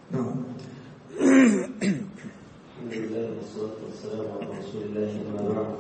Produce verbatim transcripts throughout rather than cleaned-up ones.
نعم. الحمد لله والصلاة والسلام على رسول الله أما بعد.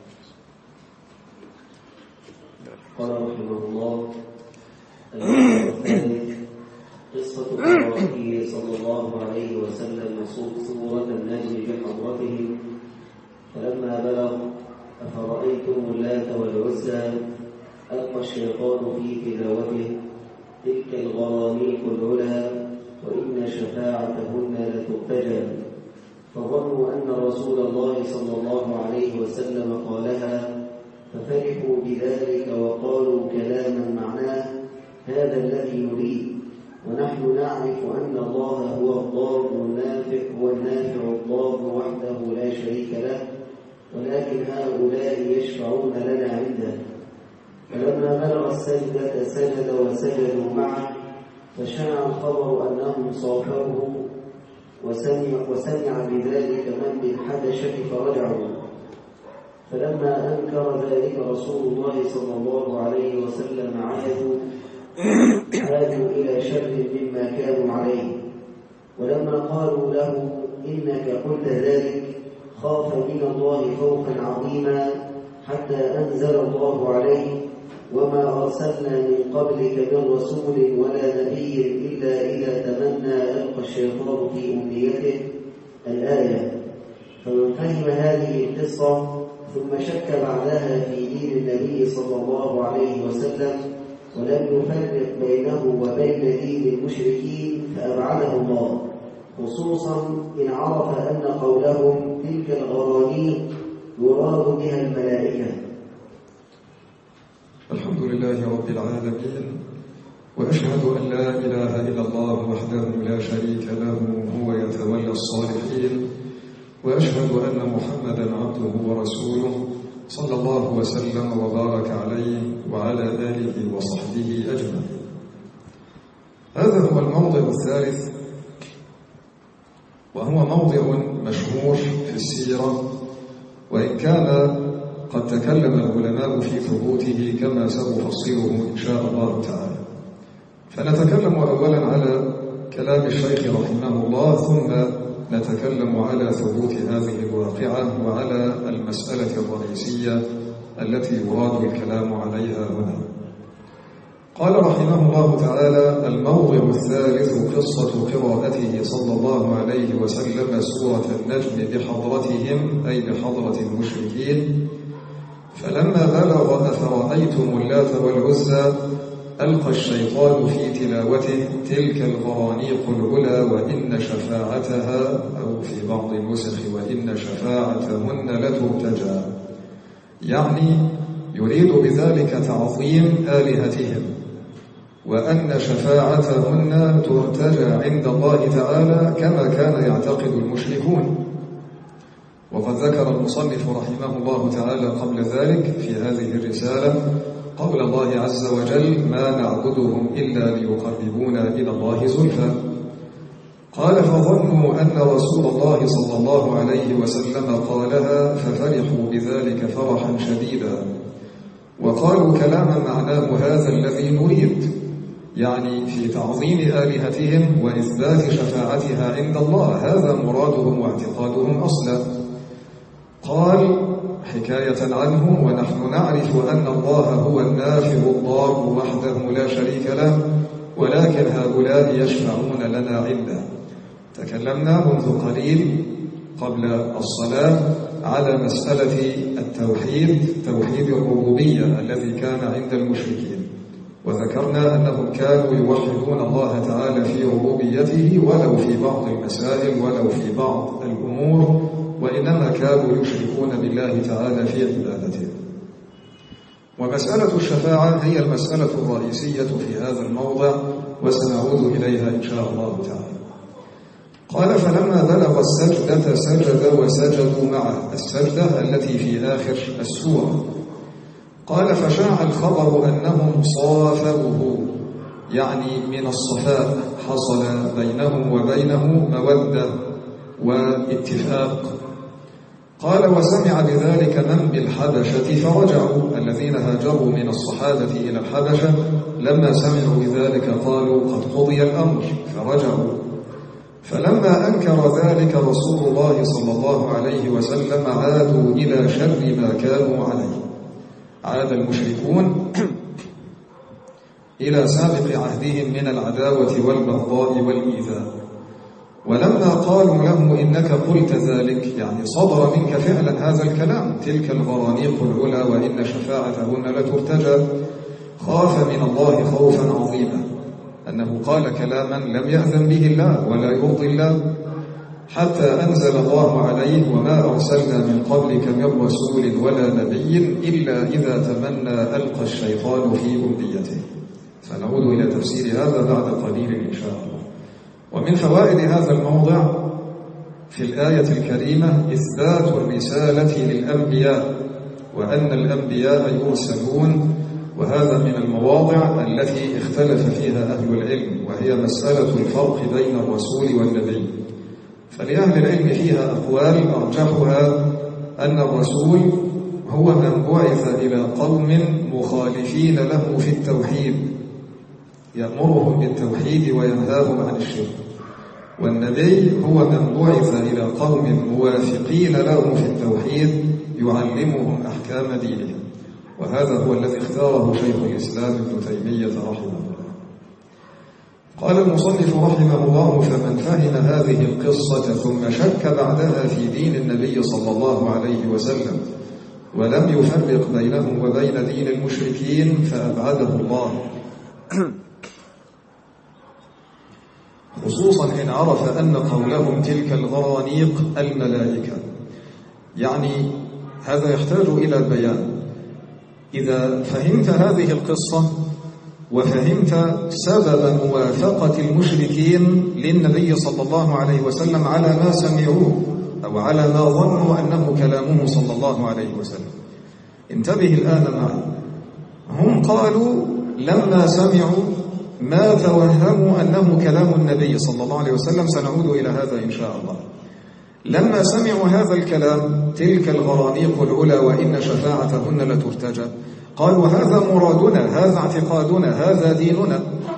قال رحمه الله: الموضوع الثالث قصة قراءته صلى الله عليه وسلم سورة النجم بحضرته، فلما بلغ أفرأيتم اللات والعزى ألقى الشيطان في تلاوته تلك الغرانيق العلا وإن شفاعتهن لترتجى، فظنوا أن رسول الله صلى الله عليه وسلم قالها ففرحوا بذلك وقالوا كلاما معناه هذا الذي نريد، ونحن نعرف أن الله هو الضار النافع هو النافع الضار وحده لا شريك له، ولكن هؤلاء يشفعون لنا عنده. فلما بلغ السجدة سجد وسجدوا معه، فشاع الخبر أنهم صافوه وسمع, وسمع بذلك من بالحبشة فرجعوا. فلما أنكر ذلك رسول الله صلى الله عليه وسلم عادوا عادوا إلى شر مما كانوا عليه. ولما قالوا له إنك قلت ذلك خاف من الله خوفا عظيما، حتى أنزل الله عليه: وما أرسلنا من قبلك من رسول ولا نبي إلا إذا تمنى ألقى الشيطان في أمنيته الآية. فمن فهم هذه القصة ثم شك بعدها في دين النبي صلى الله عليه وسلم ولم يفرق بينه وبين دين المشركين فأبعده الله، خصوصا إن عرف أن قولهم تلك الغرانيق يراد بها الملائكة. الحمد لله رب العالمين، وأشهد أن لا إله إلا الله وحده لا شريك له هو يتولى الصالحين، وأشهد أن محمدا عبده ورسوله صلى الله وسلم وبارك عليه وعلى آله وصحبه أجمعين. هذا هو الموضع الثالث، وهو موضع مشهور في السيرة، وإن كان قد تكلم العلماء في ثبوته كما سأفصله إن شاء الله تعالى. فنتكلم أولا على كلام الشيخ رحمه الله، ثم نتكلم على ثبوت هذه الواقعة وعلى المسألة الرئيسية التي يراد الكلام عليها هنا. قال رحمه الله تعالى: الموضع الثالث قصة قراءته صلى الله عليه وسلم سورة النجم بحضرتهم، أي بحضرة المشركين. فلما بلغ أفرأيتم اللات والعزى ألقى الشيطان في تلاوته تلك الغرانيق العلا وإن شفاعتها، أو في بعض النسخ وإن شفاعتهن لترتجى، يعني يريد بذلك تعظيم آلهتهم، وأن شفاعتهن ترتجى عند الله تعالى كما كان يعتقد المشركون. وقد ذكر المصنف رحمه الله تعالى قبل ذلك في هذه الرسالة قول الله عز وجل: ما نعبدهم إلا ليقربونا إلى الله زلفى. قال: فظنوا أن رسول الله صلى الله عليه وسلم قالها ففرحوا بذلك فرحا شديدا، وقالوا كلاما معناه هذا الذي نريد، يعني في تعظيم آلهتهم وإثبات شفاعتها عند الله، هذا مرادهم واعتقادهم أصلا. قال حكاية عنه: ونحن نعرف أن الله هو النافع الضار وحده لا شريك له، ولكن هؤلاء يشفعون لنا عنده. تكلمنا منذ قليل قبل الصلاة على مسألة التوحيد، توحيد الربوبية الذي كان عند المشركين، وذكرنا أنهم كانوا يوحدون الله تعالى في ربوبيته ولو في بعض المسائل ولو في بعض الأمور، وإنما كانوا يشركون بالله تعالى في عبادته. ومسألة الشفاعة هي المسألة الرئيسية في هذا الموضع، وسنعود إليها إن شاء الله تعالى. قال: فلما بلغ السجدة سجد وسجدوا معه، السجدة التي في آخر السورة. قال: فشاع الخبر أنهم صافوه، يعني من الصفاء حصل بينهم وبينه مودة واتفاق. قال: وسمع بذلك من بالحبشة فرجعوا، الذين هاجروا من الصحابة إلى الحبشة لما سمعوا بذلك قالوا قد قضي الأمر فرجعوا. فلما أنكر ذلك رسول الله صلى الله عليه وسلم عادوا إلى شر ما كانوا عليه. عاد المشركون إلى سابق عهدهم من العداوة والبغضاء والإيذاء. ولما قالوا له إنك قلت ذلك، يعني صدر منك فعلا هذا الكلام، تلك الغرانيق العلا وإن شفاعتهن لترتجى، خاف من الله خوفا عظيما، أنه قال كلاما لم يأذن به الله ولا يرضي الله، حتى أنزل الله عليه: وما أرسلنا من قبلك من رسول ولا نبي إلا إذا تمنى ألقى الشيطان في أمنيته. سنعود إلى تفسير هذا بعد قليل إن شاء الله. ومن فوائد هذا الموضع في الآية الكريمة إثبات الرسالة للأنبياء، وأن الأنبياء يرسلون، وهذا من المواضع التي اختلف فيها أهل العلم، وهي مسألة الفرق بين الرسول والنبي. فلأهل العلم فيها أقوال، أرجحها أن الرسول هو من بعث إلى قوم مخالفين له في التوحيد، يأمرهم بالتوحيد وينهاهم عن الشرك، والنبي هو من بعث إلى قوم موافقين له في التوحيد يعلمهم أحكام دينهم، وهذا هو الذي اختاره شيخ الإسلام ابن تيمية رحمه الله. قال المصنف رحمه الله: فمن فهم هذه القصة ثم شك بعدها في دين النبي صلى الله عليه وسلم ولم يفرق بينه وبين دين المشركين فأبعده الله، خصوصا إن عرف أن قولهم تلك الغرانيق الملائكة. يعني هذا يحتاج إلى بيان. إذا فهمت هذه القصة وفهمت سبب موافقة المشركين للنبي صلى الله عليه وسلم على ما سمعوه أو على ما ظنوا أنه كلامه صلى الله عليه وسلم، انتبه الآن معي. هم قالوا لما سمعوا ما توهموا أنه كلام النبي صلى الله عليه وسلم، سنعود إلى هذا إن شاء الله. لما سمعوا هذا الكلام تلك الغرانيق العلا وإن شفاعتهن لترتجى، قالوا هذا مرادنا، هذا اعتقادنا، هذا ديننا،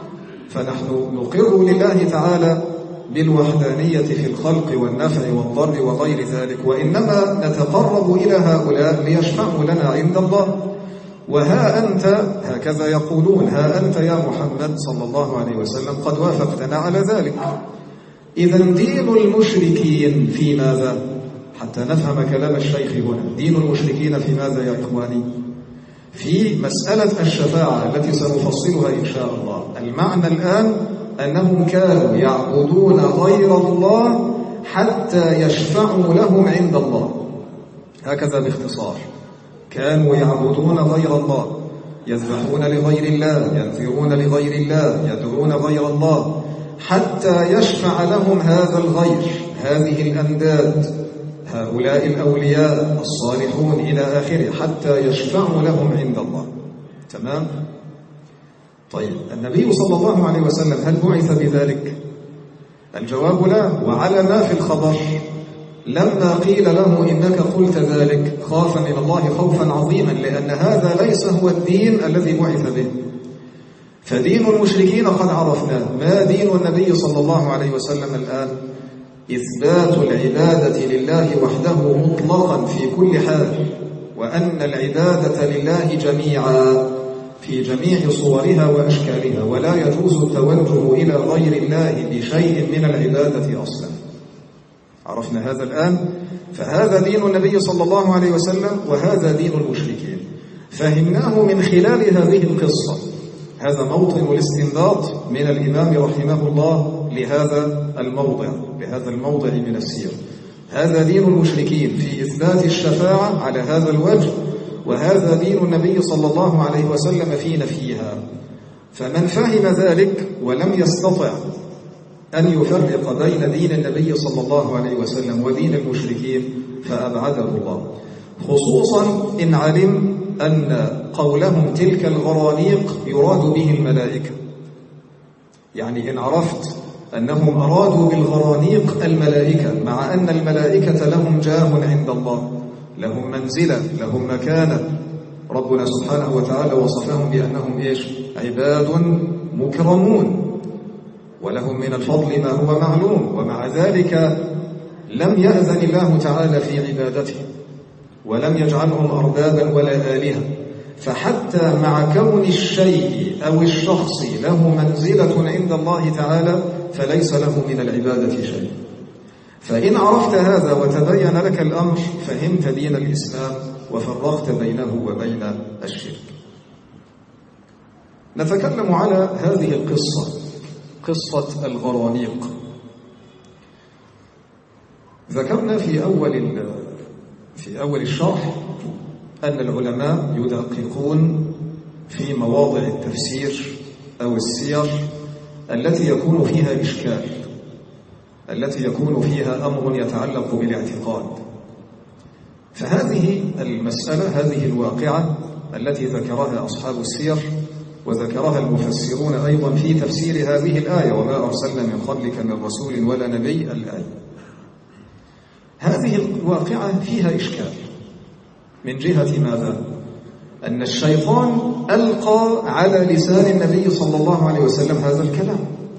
فنحن نقر لله تعالى بالوحدانية في الخلق والنفع والضر وغير ذلك، وإنما نتقرب إلى هؤلاء ليشفعوا لنا عند الله. وها أنت، هكذا يقولون، ها أنت يا محمد صلى الله عليه وسلم قد وافقتنا على ذلك. إذا دين المشركين في ماذا؟ حتى نفهم كلام الشيخ هنا، دين المشركين في ماذا يا إخواني؟ في مسألة الشفاعة التي سنفصلها إن شاء الله. المعنى الآن أنهم كانوا يعبدون غير الله حتى يشفعوا لهم عند الله، هكذا باختصار. كانوا يعبدون غير الله، يذبحون لغير الله، ينذرون لغير الله، يدعون غير الله، حتى يشفع لهم هذا الغير، هذه الأنداد، هؤلاء الأولياء الصالحون إلى آخره، حتى يشفعوا لهم عند الله. تمام؟ طيب، النبي صلى الله عليه وسلم هل بعث بذلك؟ الجواب لا. وعلى ما في الخبر لما قيل له إنك قلت ذلك خاف من الله خوفا عظيما، لأن هذا ليس هو الدين الذي بعث به. فدين المشركين قد عرفناه. ما دين النبي صلى الله عليه وسلم الآن؟ إثبات العبادة لله وحده مطلقا في كل حال، وأن العبادة لله جميعا في جميع صورها وأشكالها، ولا يجوز التوجه إلى غير الله بشيء من العبادة أصلا. عرفنا هذا الآن؟ فهذا دين النبي صلى الله عليه وسلم، وهذا دين المشركين. فهمناه من خلال هذه القصة. هذا موطن الاستنباط من الإمام رحمه الله لهذا الموضع، لهذا الموضع من السير. هذا دين المشركين في إثبات الشفاعة على هذا الوجه، وهذا دين النبي صلى الله عليه وسلم في نفيها. فمن فهم ذلك ولم يستطع أن يفرق بين دين النبي صلى الله عليه وسلم ودين المشركين فأبعده الله، خصوصا إن علم أن قولهم تلك الغرانيق يراد به الملائكة. يعني إن عرفت أنهم أرادوا بالغرانيق الملائكة، مع أن الملائكة لهم جاه عند الله، لهم منزلة، لهم مكانة. ربنا سبحانه وتعالى وصفهم بأنهم إيش؟ عباد مكرمون. ولهم من الفضل ما هو معلوم، ومع ذلك لم يأذن الله تعالى في عبادته ولم يجعلهم أربابا ولا آلهة. فحتى مع كون الشيء أو الشخص له منزلة عند الله تعالى فليس له من العبادة شيء. فإن عرفت هذا وتبين لك الأمر فهمت دين الإسلام وفرقت بينه وبين الشرك. نتكلم على هذه القصة، قصة الغرانيق. ذكرنا في أول في أول الشرح أن العلماء يدققون في مواضع التفسير أو السير التي يكون فيها إشكال، التي يكون فيها أمر يتعلق بالاعتقاد. فهذه المسألة، هذه الواقعة التي ذكرها أصحاب السير وذكرها المفسرون أيضا في تفسير هذه الآية، وما أرسلنا من قبلك من رسول ولا نبي، الآية، هذه الواقعة فيها إشكال من جهة ماذا؟ أن الشيطان ألقى على لسان النبي صلى الله عليه وسلم هذا الكلام.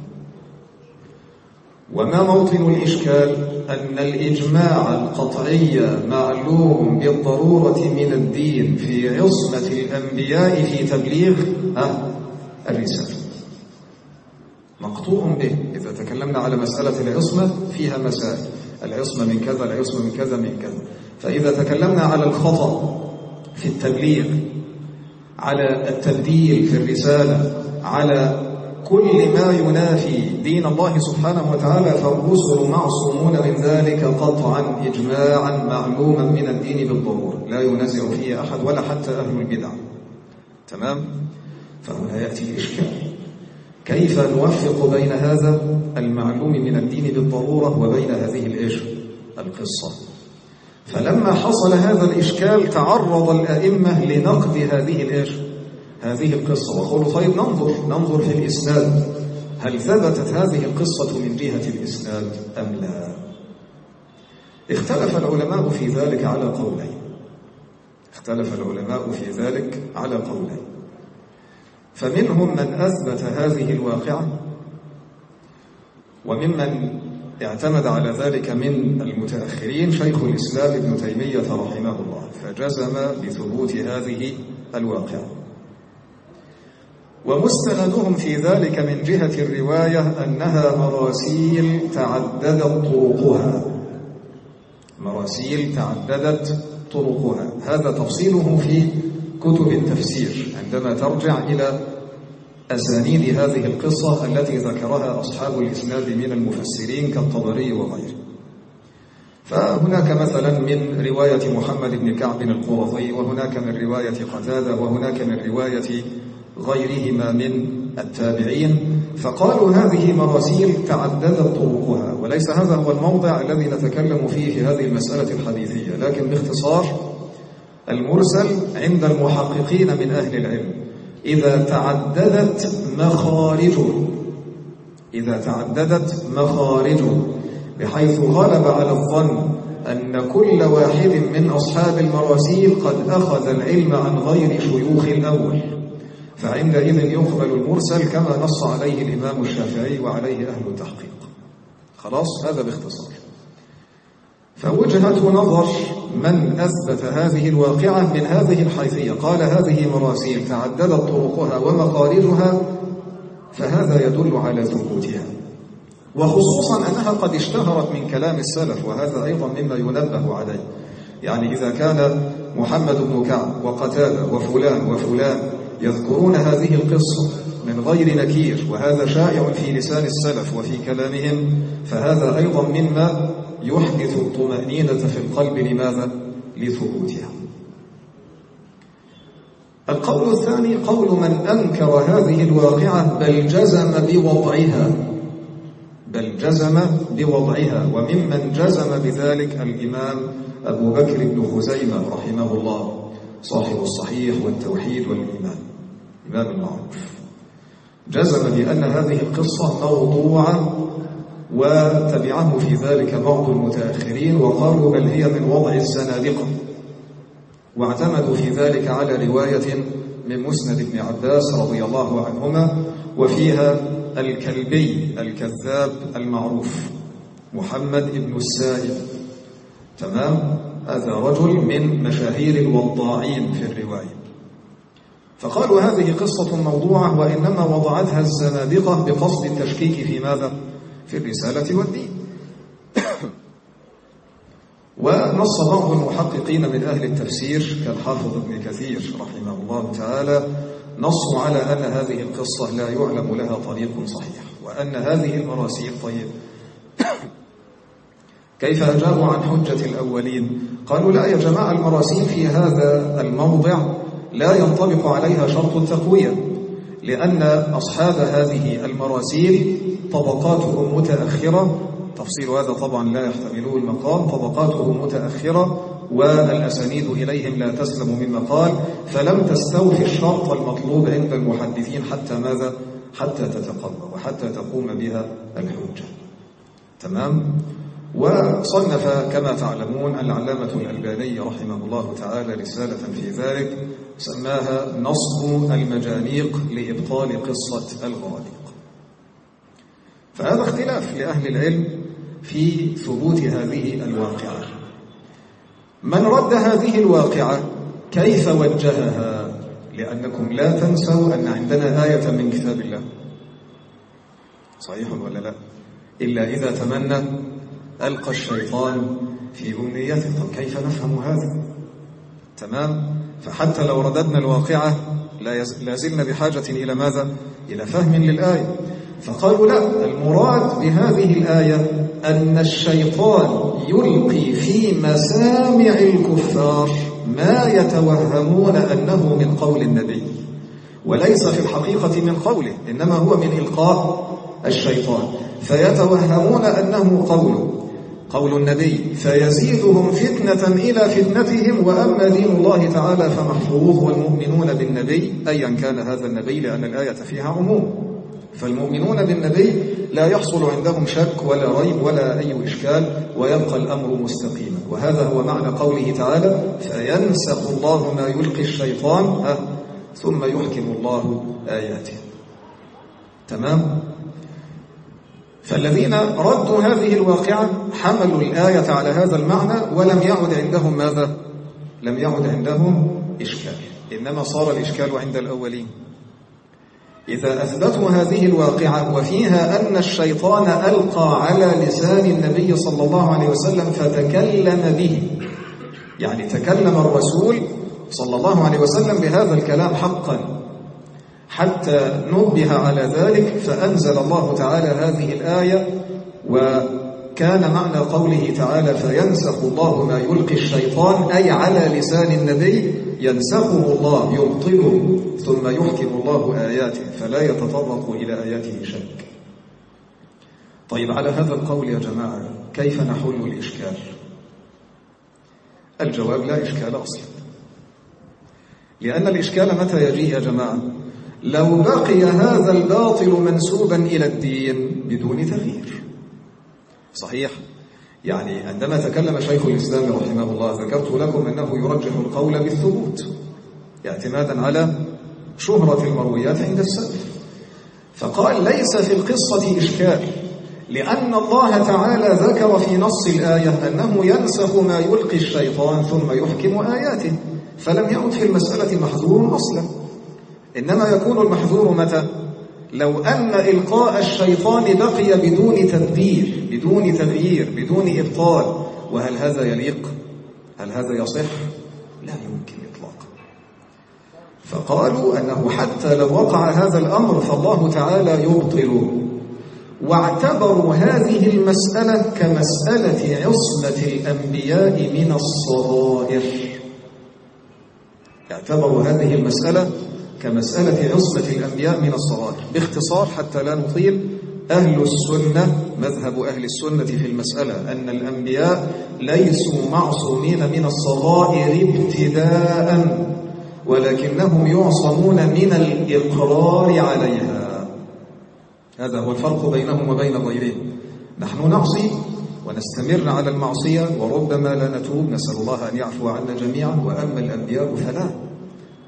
وما موطن الإشكال؟ أن الإجماع القطعي معلوم بالضرورة من الدين في عصمة الأنبياء في تبليغ الرسالة، مقطوع به. إذا تكلمنا على مسألة العصمة فيها مسائل، العصمة من كذا، العصمة من كذا من كذا. فإذا تكلمنا على الخطأ في التبليغ، على التبديل في الرسالة، على كل ما ينافي دين الله سبحانه وتعالى، فالرسل معصومون من ذلك قطعا إجماعا معلوما من الدين بالضرورة، لا ينازع فيه أحد ولا حتى أهل البدع. تمام؟ فهنا يأتي الإشكال، كيف نوفق بين هذا المعلوم من الدين بالضرورة وبين هذه الإيش؟ القصة. فلما حصل هذا الإشكال تعرض الأئمة لنقد هذه الإيش؟ هذه القصة، وقالوا طيب ننظر ننظر في الإسناد، هل ثبتت هذه القصة من جهة الإسناد أم لا؟ اختلف العلماء في ذلك على قولين اختلف العلماء في ذلك على قولين فمنهم من أثبت هذه الواقعة، وممن اعتمد على ذلك من المتأخرين شيخ الإسلام ابن تيمية رحمه الله، فجزم بثبوت هذه الواقعة. ومستندهم في ذلك من جهة الرواية أنها مراسيل تعددت طرقها مراسيل تعددت طرقها هذا تفصيله في كتب التفسير عندما ترجع إلى أسانيد هذه القصة التي ذكرها أصحاب الإسناد من المفسرين كالطبري وغيره. فهناك مثلا من رواية محمد بن كعب القرظي، وهناك من رواية قتادة، وهناك من رواية غيرهما من التابعين، فقالوا هذه مراسيل تعددت طرقها. وليس هذا هو الموضع الذي نتكلم فيه في هذه المسألة الحديثية، لكن باختصار المرسل عند المحققين من أهل العلم إذا تعددت مخارجه إذا تعددت مخارجه بحيث غلب على الظن أن كل واحد من أصحاب المراسيل قد أخذ العلم عن غير شيوخ الأول، فعندئذ يقبل المرسل كما نص عليه الإمام الشافعي وعليه أهل التحقيق. خلاص، هذا باختصار. فوجهة نظر من أثبت هذه الواقعة من هذه الحيثية، قال هذه مراسيل تعددت طرقها ومخارجها، فهذا يدل على ثبوتها، وخصوصا أنها قد اشتهرت من كلام السلف، وهذا أيضا مما ينبه عليه. يعني إذا كان محمد بن كعب وقتادة وفلان وفلان يذكرون هذه القصة من غير نكير، وهذا شائع في لسان السلف وفي كلامهم، فهذا أيضا مما يحدث الطمأنينة في القلب. لماذا؟ لثبوتها. القول الثاني قول من أنكر هذه الواقعة بل جزم بوضعها بل جزم بوضعها وممن جزم بذلك الإمام أبو بكر بن خزيمة رحمه الله، صاحب الصحيح والتوحيد والإيمان، إمام المعروف، جزم بأن هذه القصة موضوعة، وتبعه في ذلك بعض المتأخرين وقالوا بل هي من وضع الزنادقة، واعتمدوا في ذلك على رواية من مسند ابن عباس رضي الله عنهما، وفيها الكلبي الكذاب المعروف محمد بن السائب، تمام؟ هذا رجل من مشاهير الوضاعين في الرواية. فقالوا هذه قصة موضوعة، وإنما وضعتها الزنادقة بقصد التشكيك في ماذا؟ في الرسالة والدين. ونص بعض المحققين من أهل التفسير كالحافظ ابن كثير رحمه الله تعالى، نصوا على أن هذه القصة لا يعلم لها طريق صحيح، وأن هذه المراسيل طيب كيف أجابوا عن حجة الأولين؟ قالوا لا يا جماعة، المراسيل في هذا الموضع لا ينطبق عليها شرط التقوية، لأن أصحاب هذه المراسيل طبقاتهم متأخرة، تفصيل هذا طبعا لا يحتمله المقام، طبقاتهم متأخرة والأسانيد إليهم لا تسلم من مقال، فلم تستوفي الشرط المطلوب عند المحدثين حتى ماذا؟ حتى تتقوى وحتى تقوم بها الحجة. تمام؟ وصنف كما تعلمون العلامة الألباني رحمه الله تعالى رسالة في ذلك سماها نصب المجانيق لإبطال قصة الغرانيق. فهذا اختلاف لأهل العلم في ثبوت هذه الواقعة. من رد هذه الواقعة كيف وجهها؟ لأنكم لا تنسوا أن عندنا آية من كتاب الله، صحيح ولا لا؟ إلا إذا تمنى ألقى الشيطان في أمنيته. طب كيف نفهم هذا؟ تمام؟ فحتى لو رددنا الواقعة لا زلنا بحاجة إلى ماذا؟ إلى فهم للآية. فقالوا لا، المراد بهذه الآية أن الشيطان يلقي في مسامع الكفار ما يتوهمون أنه من قول النبي، وليس في الحقيقة من قوله، إنما هو من إلقاء الشيطان، فيتوهمون أنه قوله قول النبي، فيزيدهم فتنة إلى فتنتهم، وأما دين الله تعالى فمحفوظ، والمؤمنون بالنبي أيا كان هذا النبي، لأن الآية فيها عموم، فالمؤمنون بالنبي لا يحصل عندهم شك ولا ريب ولا أي إشكال، ويبقى الأمر مستقيما. وهذا هو معنى قوله تعالى فينسخ الله ما يلقي الشيطان ثم يحكم الله آياته. تمام؟ فالذين ردوا هذه الواقعة حملوا الآية على هذا المعنى، ولم يعد عندهم ماذا؟ لم يعد عندهم إشكال، إنما صار الإشكال عند الأولين. إذا أثبتوا هذه الواقعة وفيها أن الشيطان ألقى على لسان النبي صلى الله عليه وسلم فتكلم به، يعني تكلم الرسول صلى الله عليه وسلم بهذا الكلام حقا حتى نبه على ذلك، فأنزل الله تعالى هذه الآية. وكان معنى قوله تعالى فينسخ الله ما يلقي الشيطان أي على لسان النبي، ينسخه الله يبطله ثم يحكم الله آياته، فلا يتطرق إلى آياته شك. طيب على هذا القول يا جماعة كيف نحل الإشكال؟ الجواب لا إشكال أصلا، لأن الإشكال متى يجي يا جماعة؟ لو بقي هذا الباطل منسوبا إلى الدين بدون تغيير. صحيح؟ يعني عندما تكلم شيخ الإسلام رحمه الله ذكرت لكم أنه يرجح القول بالثبوت اعتمادا على شهرة المرويات عند السلف، فقال ليس في القصة إشكال، لأن الله تعالى ذكر في نص الآية أنه ينسخ ما يلقي الشيطان ثم يحكم آياته، فلم يعد في المسألة محذور أصلا، إنما يكون المحذور متى؟ لو أن إلقاء الشيطان بقي بدون تدبير بدون تغيير بدون إبطال. وهل هذا يليق؟ هل هذا يصح؟ لا يمكن إطلاقا. فقالوا أنه حتى لو وقع هذا الأمر فالله تعالى يبطل، واعتبروا هذه المسألة كمسألة عصمة الأنبياء من الصغائر. اعتبروا هذه المسألة كمسألة عصمة الأنبياء من الصغائر. باختصار حتى لا نطيل، أهل السنة مذهب أهل السنة في المسألة أن الأنبياء ليسوا معصومين من الصغائر ابتداء، ولكنهم يعصمون من الإقرار عليها. هذا هو الفرق بينهم وبين غيرهم. نحن نعصي ونستمر على المعصية وربما لا نتوب، نسأل الله أن يعفو عنا جميعا، وأما الأنبياء فلا،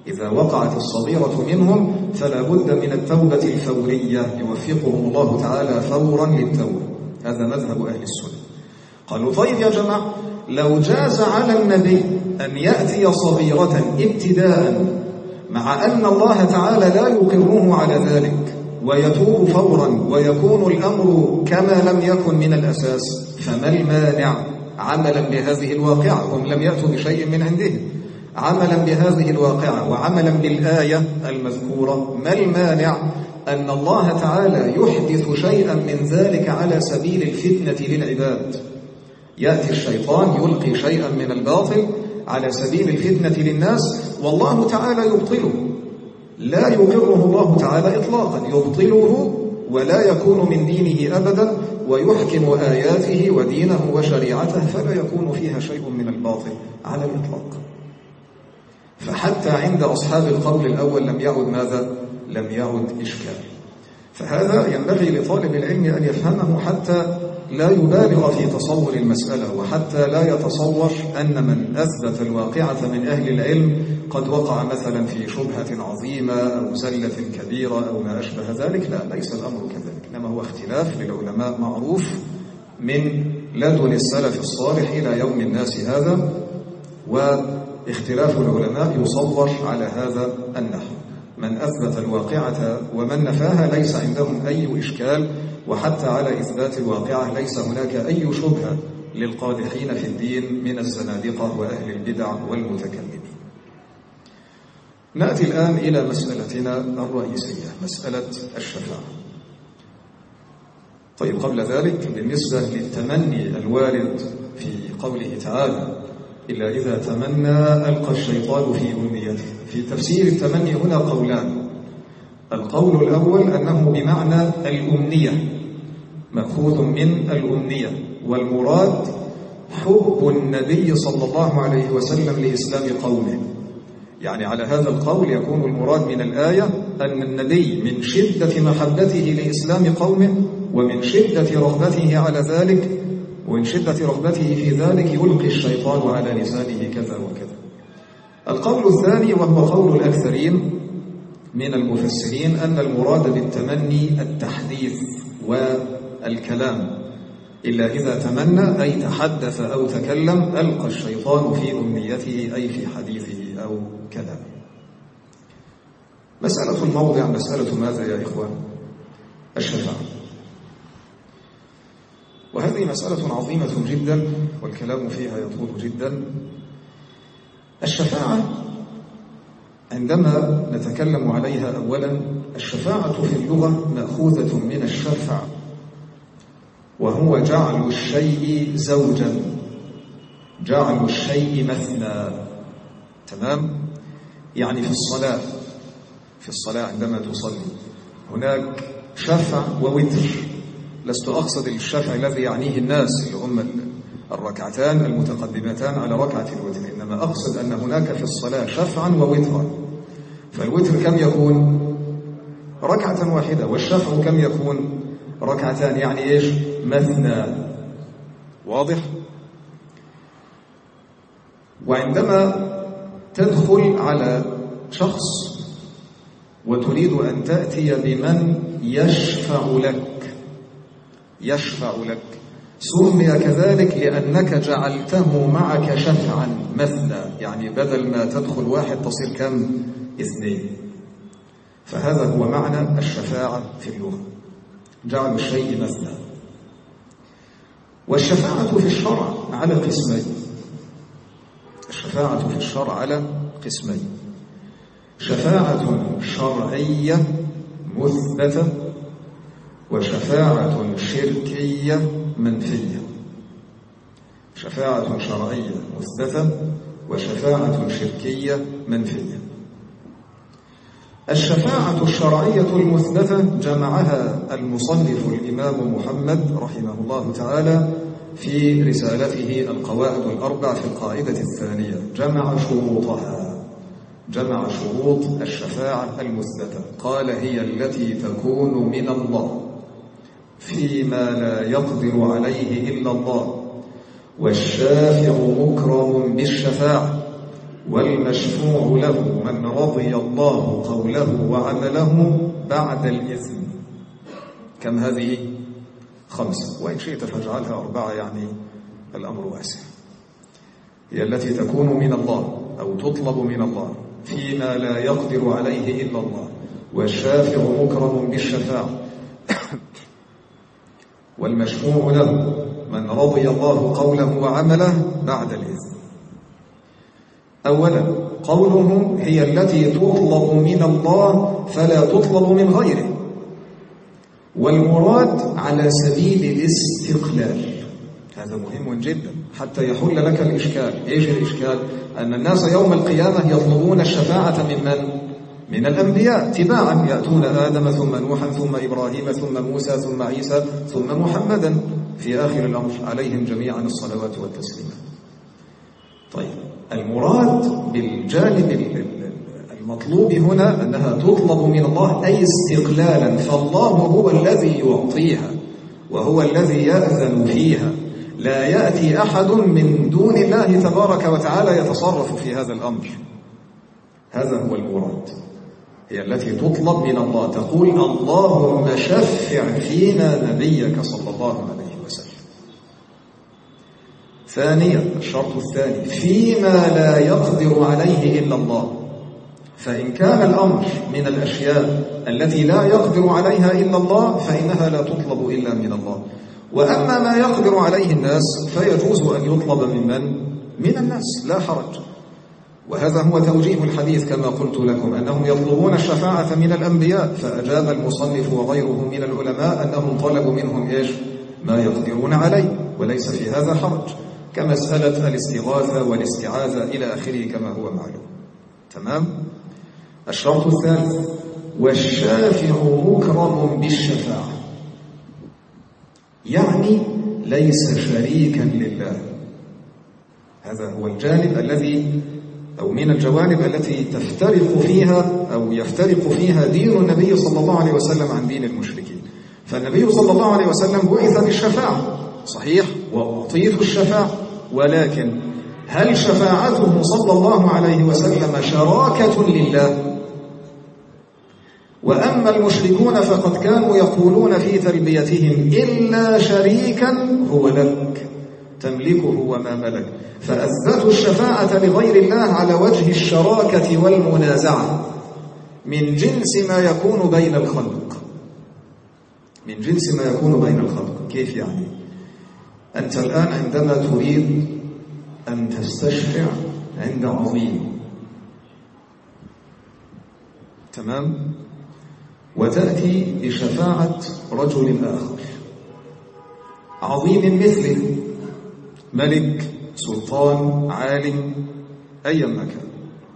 إذا وقعت الصغيرة منهم فلا بد من التوبة الفورية، يوفقهم الله تعالى فورا للتوبة. هذا مذهب أهل السنة. قالوا طيب يا جماعة، لو جاز على النبي أن يأتي صغيرة ابتداء مع أن الله تعالى لا يقره على ذلك ويتوب فورا ويكون الأمر كما لم يكن من الأساس، فما المانع عملا بهذه الواقعة؟ هم لم يأتوا بشيء من عندهم، عملا بهذه الواقعة وعملا بالآية المذكورة، ما المانع أن الله تعالى يحدث شيئا من ذلك على سبيل الفتنة للعباد؟ يأتي الشيطان يلقي شيئا من الباطل على سبيل الفتنة للناس والله تعالى يبطله، لا يقره الله تعالى إطلاقا، يبطله ولا يكون من دينه أبدا، ويحكم آياته ودينه وشريعته فلا يكون فيها شيء من الباطل على الإطلاق. فحتى عند أصحاب القول الأول لم يعد ماذا؟ لم يعد إشكال. فهذا ينبغي لطالب العلم أن يفهمه حتى لا يبالغ في تصور المسألة، وحتى لا يتصور أن من أثبت الواقعة من أهل العلم قد وقع مثلا في شبهة عظيمة أو زلة كبيرة أو ما أشبه ذلك. لا، ليس الأمر كذلك، إنما هو اختلاف للعلماء معروف من لدن السلف الصالح إلى يوم الناس هذا، واختلاف العلماء يصور على هذا النحو. من أثبت الواقعة ومن نفاها ليس عندهم أي إشكال، وحتى على إثبات الواقعة ليس هناك أي شبهة للقادحين في الدين من الزنادقة وأهل البدع والمتكلمين. نأتي الآن إلى مسألتنا الرئيسية، مسألة الشفاعة. طيب، قبل ذلك بالنسبة للتمني الوارد في قوله تعالى إلا إذا تمنى ألقى الشيطان في أمنيته، في تفسير التمني هنا قولان. القول الأول أنه بمعنى الأمنية، مأخوذ من الأمنية، والمراد حب النبي صلى الله عليه وسلم لإسلام قومه. يعني على هذا القول يكون المراد من الآية أن النبي من شدة محبته لإسلام قومه ومن شدة رغبته على ذلك ومن شدة رغبته في ذلك يلقي الشيطان على لسانه كذا وكذا. القول الثاني وهو قول الأكثرين من المفسرين أن المراد بالتمني التحديث والكلام، إلا إذا تمنى أي تحدث أو تكلم ألقى الشيطان في أمنيته أي في حديثه أو كلامه. مسألة الموضع مسألة ماذا يا إخوان؟ الشفاعة. وهذه مسألة عظيمة جدا والكلام فيها يطول جدا. الشفاعة عندما نتكلم عليها أولا، الشفاعة في اللغة مأخوذة من الشفع، وهو جعل الشيء زوجا، جعل الشيء مثنى. تمام؟ يعني في الصلاة في الصلاة عندما تصلي هناك شفع ووتر. لست أقصد الشفع الذي يعنيه الناس اللي هم الركعتان المتقدمتان على ركعة الوتر، إنما أقصد أن هناك في الصلاة شفعا ووترا. فالوتر كم يكون؟ ركعة واحدة، والشفع كم يكون؟ ركعتان، يعني إيش؟ مثنى. واضح؟ وعندما تدخل على شخص وتريد أن تأتي بمن يشفع لك، يشفع لك سمي كذلك لأنك جعلته معك شفعا مثنى، يعني بدل ما تدخل واحد تصير كم؟ اثنين. فهذا هو معنى الشفاعة في اللغة، جعل الشيء مثنى. والشفاعة في الشرع على قسمين، الشفاعة في الشرع على قسمين: شفاعة شرعية مثبتة، وشفاعة شركية منفية. شفاعة شرعية مثبتة وشفاعة شركية منفية. الشفاعة الشرعية المثبتة جمعها المصنف الإمام محمد رحمه الله تعالى في رسالته القواعد الأربع في القاعدة الثانية، جمع شروطها، جمع شروط الشفاعة المثبتة. قال: هي التي تكون من الله فيما لا يقدر عليه إلا الله، والشافع مكرم بالشفاعة، والمشفوع له من رضي الله قوله وعمله بعد الإذن. كم هذه؟ خمسة، وإن شئت فاجعلها أربعة، يعني الأمر واسع. هي التي تكون من الله أو تطلب من الله فيما لا يقدر عليه إلا الله، والشافع مكرم بالشفاعة، والمشفوع له من رضي الله قوله وعمله بعد الإذن. أولا قوله هي التي تطلب من الله فلا تطلب من غيره، والمراد على سبيل الاستقلال. هذا مهم جدا حتى يحل لك الإشكال. إيش الإشكال؟ أن الناس يوم القيامة يطلبون الشفاعة من من؟ من الأنبياء تباعا، يأتون آدم ثم نوحا ثم إبراهيم ثم موسى ثم عيسى ثم محمدا في آخر الأمر عليهم جميعا الصلوات والتسليمات. طيب، المراد بالجانب المطلوب هنا أنها تطلب من الله أي استقلالا، فالله هو الذي يعطيها وهو الذي يأذن فيها، لا يأتي أحد من دون الله تبارك وتعالى يتصرف في هذا الأمر. هذا هو المراد. هي التي تطلب من الله، تقول اللهم شفع فينا نبيك صلى الله عليه وسلم. ثانيا، الشرط الثاني فيما لا يقدر عليه إلا الله، فإن كان الأمر من الأشياء التي لا يقدر عليها إلا الله فإنها لا تطلب إلا من الله. وأما ما يقدر عليه الناس فيجوز أن يطلب من من؟ من الناس، لا حرج. وهذا هو توجيه الحديث كما قلت لكم، أنهم يطلبون الشفاعة من الأنبياء، فأجاب المصنف وغيره من العلماء أنهم طلبوا منهم إيش؟ ما يقدرون عليه، وليس في هذا حرج، كمسألة الاستغاثة والاستعاذة إلى آخره كما هو معلوم. تمام؟ الشرط الثالث والشافع مكرم بالشفاعة، يعني ليس شريكا لله. هذا هو الجانب الذي أو من الجوانب التي تفترق فيها أو يفترق فيها دين النبي صلى الله عليه وسلم عن دين المشركين. فالنبي صلى الله عليه وسلم بعث بالشفاعة صحيح، وأعطيت الشفاعة، ولكن هل شفاعته صلى الله عليه وسلم شراكة لله؟ وأما المشركون فقد كانوا يقولون في تلبيتهم إلا شريكا هو لك تملكه وما ملك، فأثبتوا الشفاعة لغير الله على وجه الشراكة والمنازعة من جنس ما يكون بين الخلق. من جنس ما يكون بين الخلق. كيف يعني؟ أنت الآن عندما تريد أن تستشفع عند عظيم، تمام؟ وتأتي بشفاعة رجل آخر عظيم مثله، ملك، سلطان، عالم، أي مكان.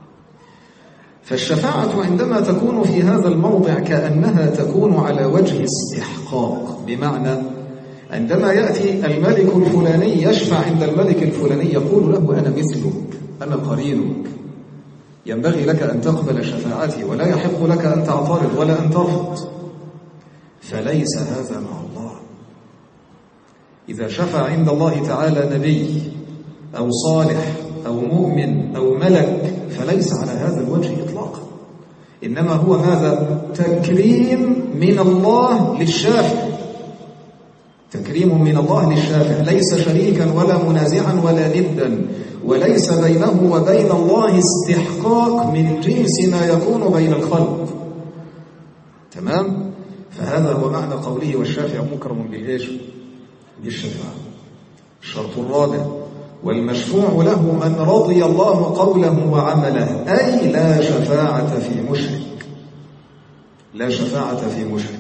فالشفاعة عندما تكون في هذا الموضع كأنها تكون على وجه استحقاق، بمعنى عندما يأتي الملك الفلاني يشفع عند الملك الفلاني يقول له أنا مثلك، أنا قرينك، ينبغي لك أن تقبل شفاعتي ولا يحق لك أن تعترض ولا أن ترفض. فليس هذا مع الله. إذا شفع عند الله تعالى نبي أو صالح أو مؤمن أو ملك فليس على هذا الوجه إطلاقا، إنما هو ماذا؟ تكريم من الله للشافع، تكريم من الله للشافع، ليس شريكا ولا منازعا ولا ندا، وليس بينه وبين الله استحقاق من جنس ما يكون بين الخلق. تمام؟ فهذا هو معنى قوله والشافع مكرم بالإيش؟ بالشفاعة. الشرط الرابع والمشفوع له من رضي الله قوله وعمله، أي لا شفاعة في مشرك، لا شفاعة في مشرك.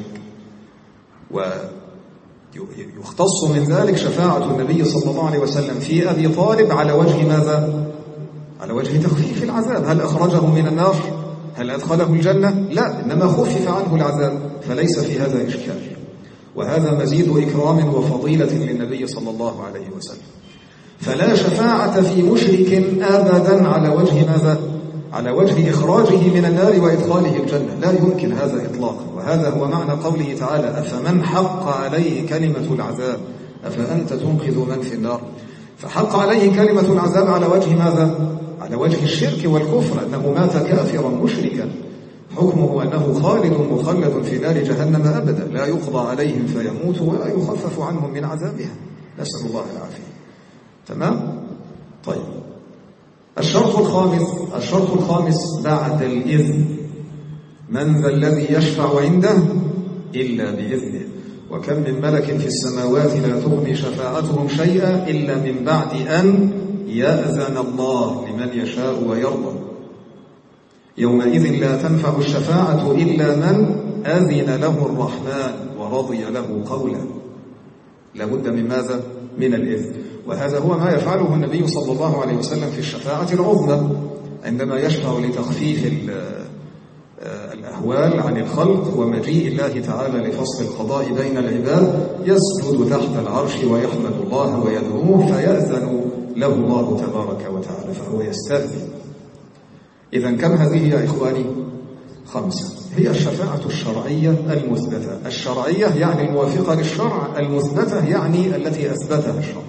ويختص من ذلك شفاعة النبي صلى الله عليه وسلم في أبي طالب على وجه ماذا؟ على وجه تخفيف العذاب. هل أخرجه من النار؟ هل أدخله الجنة؟ لا، إنما خفف عنه العذاب، فليس في هذا إشكال. وهذا مزيد إكرام وفضيلة للنبي صلى الله عليه وسلم. فلا شفاعة في مشرك أبدا على وجه ماذا؟ على وجه إخراجه من النار وإدخاله الجنة، لا يمكن هذا إطلاقا. وهذا هو معنى قوله تعالى أفمن حق عليه كلمة العذاب أفأنت تنقذ من في النار. فحق عليه كلمة العذاب على وجه ماذا؟ على وجه الشرك والكفر، أنه مات كافرا مشركا، حكمه أنه خالد مخلد في نار جهنم أبدا، لا يقضى عليهم فيموتوا ولا يخفف عنهم من عذابها، نسأل الله العافية. تمام؟ طيب، الشرط الخامس الشرط الخامس بعد الإذن: من ذا الذي يشفع عنده إلا بإذنه، وكم من ملك في السماوات لا تغني شفاعتهم شيئا إلا من بعد أن يأذن الله لمن يشاء ويرضى. يومئذ لا تنفع الشفاعة إلا من أذن له الرحمن ورضي له قولا. لابد من ماذا؟ من الإذن. وهذا هو ما يفعله النبي صلى الله عليه وسلم في الشفاعة العظمى، عندما يشفع لتخفيف الأهوال عن الخلق ومجيء الله تعالى لفصل القضاء بين العباد، يسجد تحت العرش ويحمد الله ويدعوه فيأذن له الله تبارك وتعالى، فهو يستأذن. إذن كم هذه يا إخواني؟ خمسة. هي الشفاعة الشرعية المثبتة. الشرعية يعني الموافقة للشرع، المثبتة يعني التي أثبتها الشرع.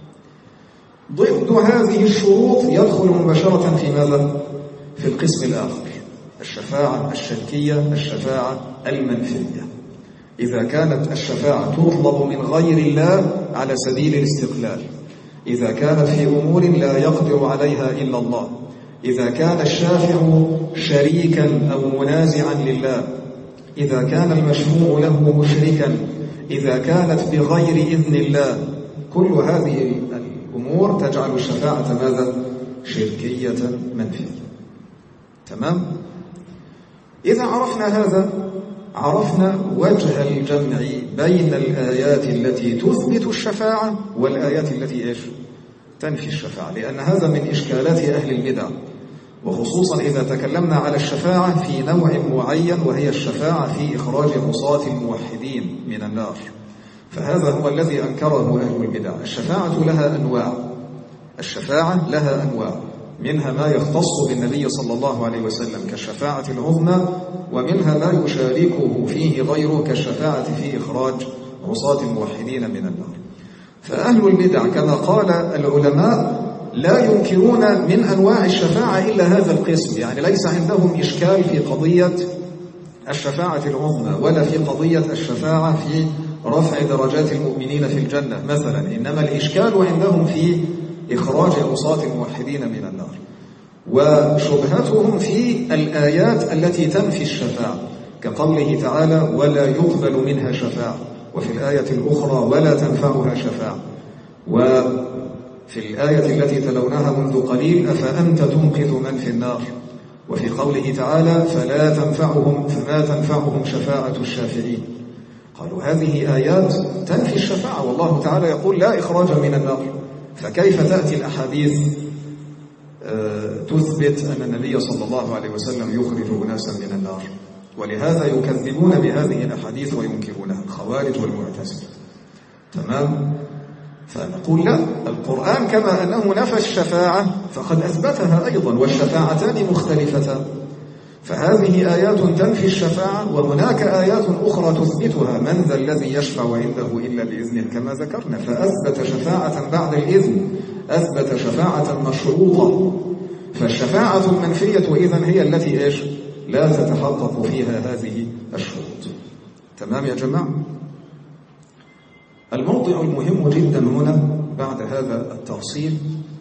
ضد هذه الشروط يدخل مباشرة في ماذا؟ في القسم الآخر، الشفاعة الشركية، الشفاعة المنفية. إذا كانت الشفاعة تطلب من غير الله على سبيل الاستقلال، إذا كانت في أمور لا يقدر عليها إلا الله، إذا كان الشافع شريكا أو منازعا لله، إذا كان المشفوع له مشركا، إذا كانت بغير إذن الله، كل هذه الأمور تجعل الشفاعة ماذا؟ شركية منفية. تمام؟ إذا عرفنا هذا عرفنا وجه الجمع بين الآيات التي تثبت الشفاعة والآيات التي إيش؟ تنفي الشفاعة، لأن هذا من إشكالات أهل البدع، وخصوصا إذا تكلمنا على الشفاعة في نوع معين وهي الشفاعة في إخراج عصاة الموحدين من النار، فهذا هو الذي أنكره أهل البدع. الشفاعة لها أنواع، الشفاعة لها أنواع، منها ما يختص بالنبي صلى الله عليه وسلم كالشفاعة العظمى، ومنها ما يشاركه فيه غيره كالشفاعة في إخراج عصاة الموحدين من النار. فأهل البدع كما قال العلماء لا ينكرون من أنواع الشفاعة إلا هذا القسم، يعني ليس عندهم إشكال في قضية الشفاعة العظمى ولا في قضية الشفاعة في رفع درجات المؤمنين في الجنة مثلا، إنما الإشكال عندهم في إخراج عصاة الموحدين من النار. وشبهتهم في الآيات التي تنفي الشفاعة، كقوله تعالى ولا يقبل منها شفاعة، وفي الآية الأخرى ولا تنفعها شفاعة، وفي الآية التي تلوناها منذ قليل أفأنت تنقذ من في النار، وفي قوله تعالى فلا تنفعهم فما تنفعهم شفاعة الشافعين. قالوا هذه آيات تنفي الشفاعة، والله تعالى يقول لا إخراج من النار، فكيف تأتي الأحاديث تثبت أن النبي صلى الله عليه وسلم يخرج أناسا من النار؟ ولهذا يكذبون بهذه الأحاديث وينكرونها الخوارج والمعتزلة. تمام؟ فنقول لا، القرآن كما أنه نفى الشفاعة فقد أثبتها أيضا، والشفاعتان مختلفتان، فهذه آيات تنفي الشفاعة وهناك آيات أخرى تثبتها. من ذا الذي يشفع عنده إلا بإذنه كما ذكرنا، فأثبت شفاعة بعد الإذن، أثبت شفاعة مشروطة. فالشفاعة المنفية إذن هي التي إيش؟ لا تتحقق فيها هذه الشروط. تمام يا جماعة؟ الموضع المهم جدا هنا بعد هذا التفصيل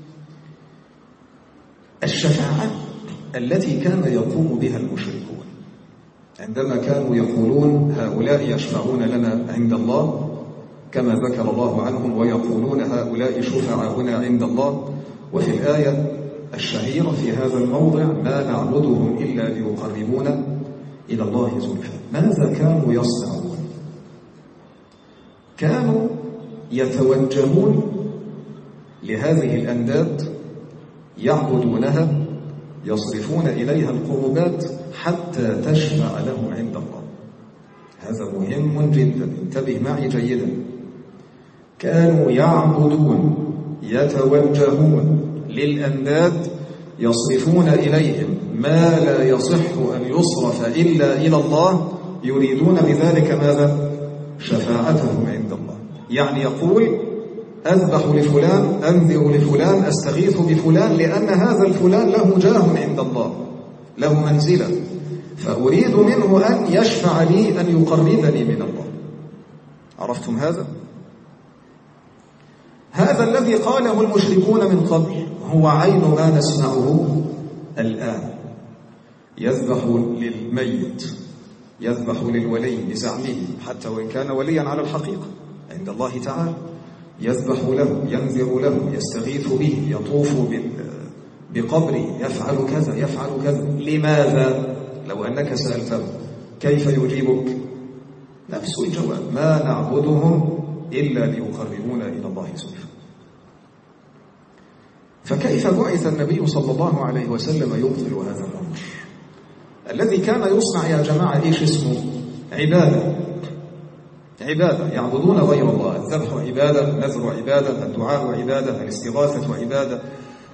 الشفاعة التي كان يقوم بها المشركون عندما كانوا يقولون هؤلاء يشفعون لنا عند الله كما ذكر الله عنهم، ويقولون هؤلاء شفعاؤنا عند الله. وفي الآية الشهيرة في هذا الموضع ما نعبدهم إلا ليقربونا إلى الله زلفى. ماذا كانوا يصنعون؟ كانوا يتوجهون لهذه الأنداد يعبدونها، يصرفون إليها القربات حتى تشفع لهم عند الله. هذا مهم جدا، انتبه معي جيدا. كانوا يعبدون يتوجهون للأنداد يصرفون إليهم ما لا يصح أن يصرف إلا إلى الله، يريدون بذلك ماذا؟ شفاعتهم عند الله. يعني يقول أذبح لفلان، أنذر لفلان، أستغيث بفلان، لأن هذا الفلان له جاه عند الله، له منزلة، فأريد منه أن يشفع لي، أن يقربني من الله. عرفتم هذا؟ هذا الذي قاله المشركون من قبل هو عين ما نسمعه الآن. يذبح للميت، يذبح للولي بزعمه حتى وإن كان وليا على الحقيقة عند الله تعالى، يذبح له، ينذر له، يستغيث به، يطوف بقبره، يفعل كذا يفعل كذا. لماذا؟ لو أنك سألته كيف يجيبك؟ نفس الجواب: ما نعبدهم إلا ليقربونا إلى الله زلفى. فكيف بعث النبي صلى الله عليه وسلم يبطل هذا الأمر الذي كان يصنع يا جماعة؟ إيش اسمه؟ عبادة. عبادة، يعبدون غير الله. الذبح عبادة، النذر عبادة، الدعاء عبادة، الاستغاثة عبادة.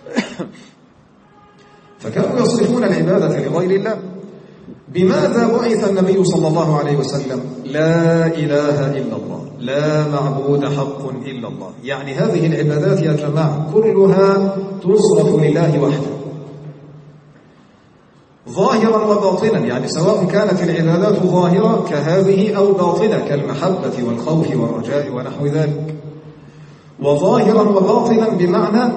فكانوا يصرفون العبادة لغير الله. بماذا بعث النبي صلى الله عليه وسلم؟ لا إله إلا الله، لا معبود حق إلا الله. يعني هذه العبادات يا جماعة كلها تصرف لله وحده، ظاهرا وباطنا، يعني سواء كانت العبادات ظاهرة كهذه أو باطنة كالمحبة والخوف والرجاء ونحو ذلك. وظاهرا وباطنا بمعنى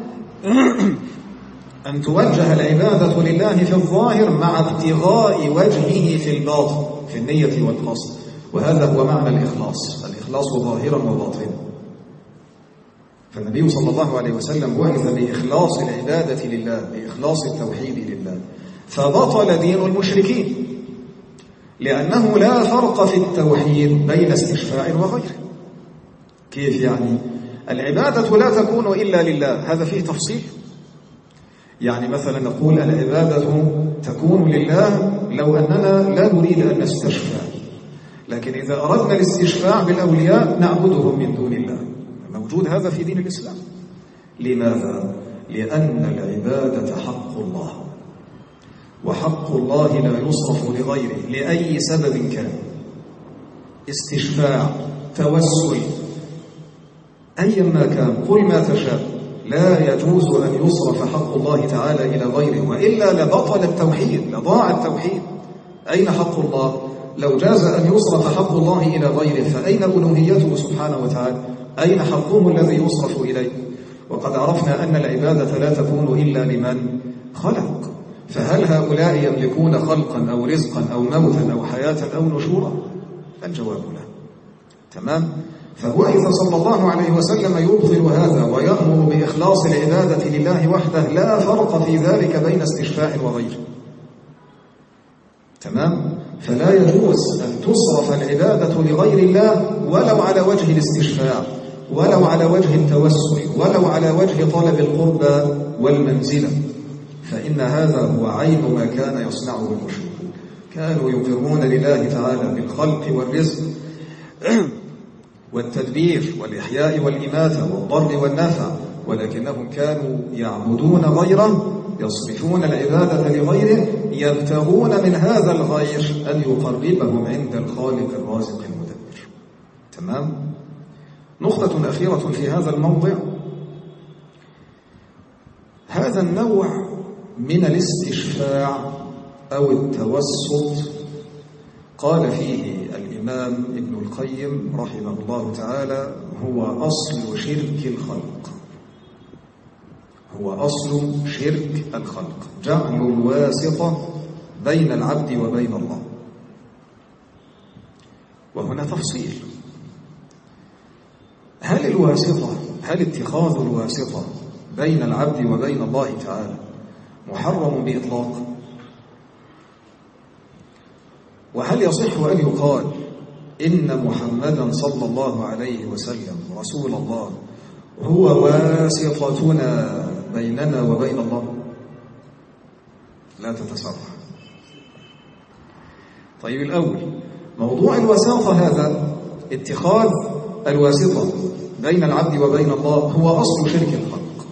أن توجه العبادة لله في الظاهر مع ابتغاء وجهه في الباطن، في النية والقصد. وهذا هو معنى الإخلاص، الإخلاص ظاهرا وباطنا. فالنبي صلى الله عليه وسلم بعث بإخلاص العبادة لله، بإخلاص التوحيد لله. فبطل دين المشركين، لأنه لا فرق في التوحيد بين استشفاع وغيره. كيف يعني؟ العبادة لا تكون إلا لله، هذا فيه تفصيل. يعني مثلا نقول العبادة تكون لله لو أننا لا نريد أن نستشفع، لكن إذا أردنا الاستشفاع بالأولياء نعبدهم من دون الله. موجود هذا في دين الإسلام. لماذا؟ لأن العبادة حق الله، وحق الله لا يصرف لغيره لأي سبب كان. استشفاع، توسل، أيا ما كان، قل ما تشاء، لا يجوز أن يصرف حق الله تعالى إلى غيره، وإلا لبطل التوحيد، لضاع التوحيد. أين حق الله؟ لو جاز أن يصرف حق الله إلى غيره فأين ألوهيته سبحانه وتعالى؟ أين حقه الذي يصرف إليه؟ وقد عرفنا أن العبادة لا تكون إلا لمن خلق. فهل هؤلاء يملكون خلقا أو رزقا أو موتا أو حياة أو نشورا؟ الجواب لا. تمام؟ فبعث صلى الله عليه وسلم يبطل هذا ويأمر بإخلاص العبادة لله وحده، لا فرق في ذلك بين استشفاع وغيره. تمام؟ فلا يجوز أن تصرف العبادة لغير الله ولو على وجه الاستشفاع، ولو على وجه التوسل، ولو على وجه طلب القربى والمنزلة، فإن هذا هو عين ما كان يصنعه المشركون. كانوا يقرون لله تعالى بالخلق والرزق والتدبير والإحياء والإماتة والضر والنفع، ولكنهم كانوا يعبدون غيره، يصرفون العبادة لغيره، يبتغون من هذا الغير أن يقربهم عند الخالق الرازق المدبر. تمام؟ نقطة أخيرة في هذا الموضع: هذا النوع من الاستشفاع أو التوسط قال فيه الإمام ابن القيم رحمه الله تعالى هو أصل شرك الخلق، هو أصل شرك الخلق، جعل الواسطة بين العبد وبين الله. وهنا تفصيل: هل الواسطة، هل اتخاذ الواسطة بين العبد وبين الله تعالى محرم بإطلاق؟ وهل يصح أن يقال إن محمدا صلى الله عليه وسلم رسول الله هو واسطتنا بيننا وبين الله؟ لا تتسرع. طيب، الأول موضوع الوساطة هذا، اتخاذ الواسطة بين العبد وبين الله، هو أصل شرك الخلق.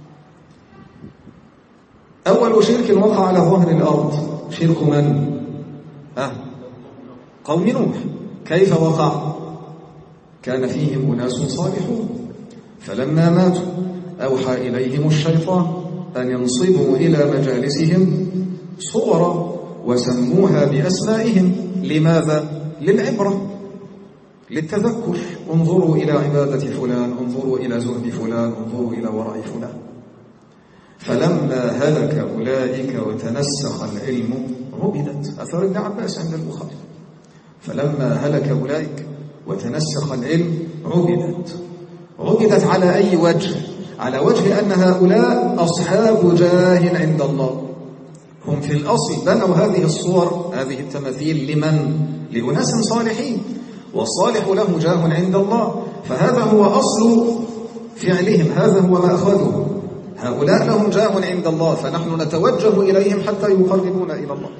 أول شرك وقع على ظهر الأرض شرك من؟ أه قوم نوح. كيف وقع؟ كان فيهم أناس صالحون فلما ماتوا أوحى إليهم الشيطان أن ينصبوا إلى مجالسهم صورا وسموها بأسمائهم. لماذا؟ للعبرة، للتذكر. انظروا إلى عبادة فلان، انظروا إلى زهد فلان، انظروا إلى ورع فلان. فلما هلك أولئك وتنسخ العلم عبدت. أثر ابن عباس عند البخاري. فلما هلك أولئك وتنسخ العلم عبدت. عبدت على أي وجه؟ على وجه أن هؤلاء أصحاب جاه عند الله. هم في الأصل بنوا هذه الصور، هذه التماثيل لمن؟ لأناس صالحين، والصالح له جاه عند الله، فهذا هو أصل فعلهم، هذا هو ما أخذه. هؤلاء لهم جاه عند الله، فنحن نتوجه إليهم حتى يقربونا إلى الله.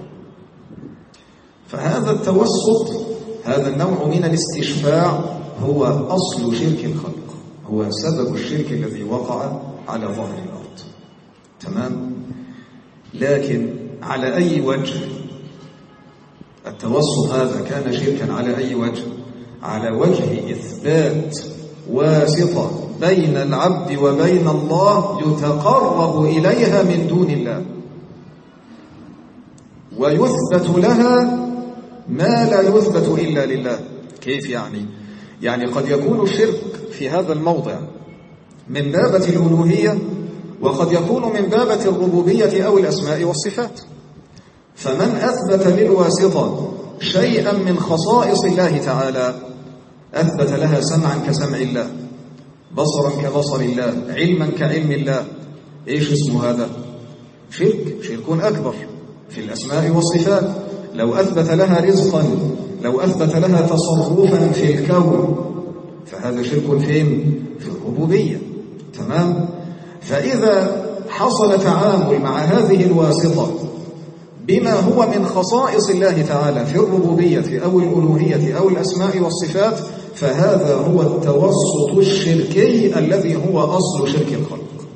فهذا التوسط، هذا النوع من الاستشفاع هو أصل شرك الخلق، هو سبب الشرك الذي وقع على ظهر الأرض. تمام؟ لكن على أي وجه التوسط هذا كان شركا؟ على أي وجه؟ على وجه إثبات واسطة بين العبد وبين الله يتقرب إليها من دون الله، ويثبت لها ما لا يثبت إلا لله. كيف يعني؟ يعني قد يكون الشرك في هذا الموضع من بابة الألوهية، وقد يكون من بابة الربوبية أو الأسماء والصفات. فمن أثبت للواسطة شيئا من خصائص الله تعالى، أثبت لها سمعا كسمع الله، بصرا كبصر الله، علما كعلم الله، إيش اسم هذا؟ شرك، شرك أكبر في الأسماء والصفات. لو أثبت لها رزقا، لو أثبت لها تصرفا في الكون، فهذا شرك فين؟ في الربوبية. تمام؟ فإذا حصل تعامل مع هذه الواسطة بما هو من خصائص الله تعالى في الربوبية أو الألوهية أو الأسماء والصفات، فهذا هو التوسط الشركي الذي هو أصل شرك الخلق.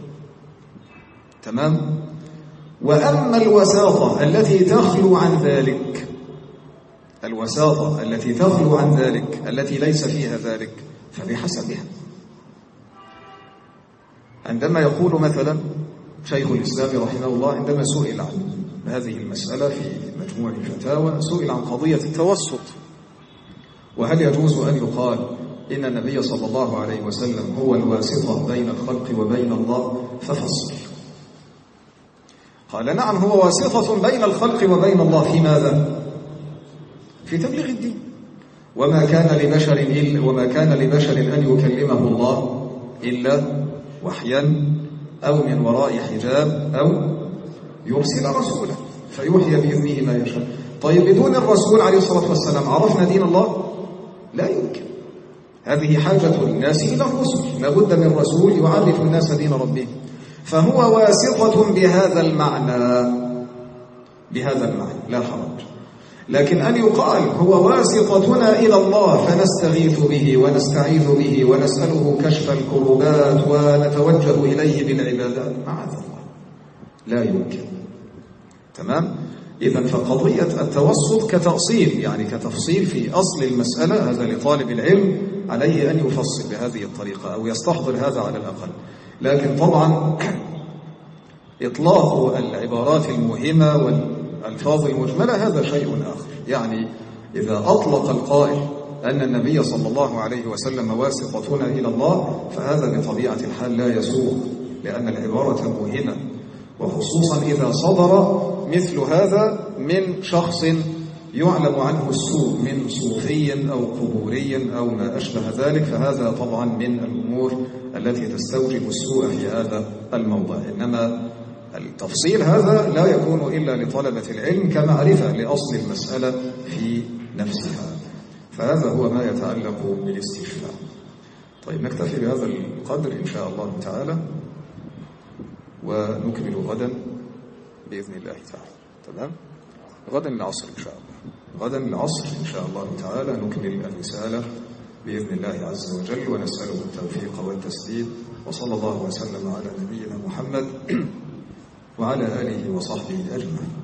تمام؟ وأما الوساطة التي تخلو عن ذلك، الوساطة التي تخلو عن ذلك، التي ليس فيها ذلك، فبحسبها. عندما يقول مثلا شيخ الإسلام رحمه الله، عندما سئل عن هذه المسألة في مجموع الفتاوى، سئل عن قضية التوسط، وهل يجوز أن يقال إن النبي صلى الله عليه وسلم هو الواسطة بين الخلق وبين الله، ففصل. قال نعم، هو واسطة بين الخلق وبين الله. في ماذا؟ في تبليغ الدين. وما كان لبشر إلا وما كان لبشر أن يكلمه الله إلا وحيا أو من وراء حجاب أو يرسل رسولا فيوحي بإذنه ما يشاء. طيب بدون الرسول عليه الصلاة والسلام عرفنا دين الله؟ لا يمكن. هذه حاجة الناس إلى الرسل، لا بد من رسول يعرف الناس دين ربهم. فهو واسطة بهذا المعنى، بهذا المعنى لا حرج. لكن أن يقال هو واسطتنا إلى الله فنستغيث به ونستعيذ به ونسأله كشف الكربات ونتوجه إليه بالعبادات، معاذ الله، لا يمكن. تمام؟ إذن فقضية التوسط كتأصيل، يعني كتفصيل في أصل المسألة، هذا لطالب العلم عليه أن يفصل بهذه الطريقة أو يستحضر هذا على الأقل. لكن طبعا إطلاق العبارات المهمة والألفاظ المجملة هذا شيء آخر. يعني إذا أطلق القائل أن النبي صلى الله عليه وسلم واسطتنا إلى الله، فهذا بطبيعة الحال لا يسوغ، لأن العبارة مهمة، وخصوصا إذا صدر مثل هذا من شخص يعلم عنه السوء، من صوفي أو قبوري أو ما أشبه ذلك، فهذا طبعا من الأمور التي تستوجب السوء في هذا الموضع. إنما التفصيل هذا لا يكون إلا لطلبة العلم كمعرفة لأصل المسألة في نفسها، فهذا هو ما يتعلق بالاستشفاء. طيب نكتفي بهذا القدر إن شاء الله تعالى، ونكمل غدا بإذن الله تعالى. تمام؟ غدا العصر إن شاء الله، غدا العصر إن شاء الله تعالى نكمل الرسالة بإذن الله عز وجل، ونسأله التوفيق والتسديد. وصلى الله وسلم على نبينا محمد وعلى آله وصحبه أجمعين.